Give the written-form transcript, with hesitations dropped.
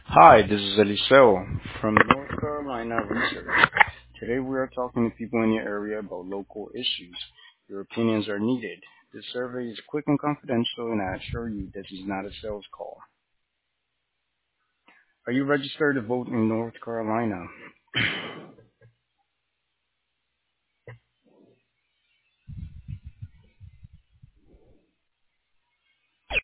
Hi, this is Eliseo from North Carolina Research. Today we are talking to people in your area about local issues. Your opinions are needed. This survey is quick and confidential, and I assure you this is not a sales call. Are you registered to vote in North Carolina?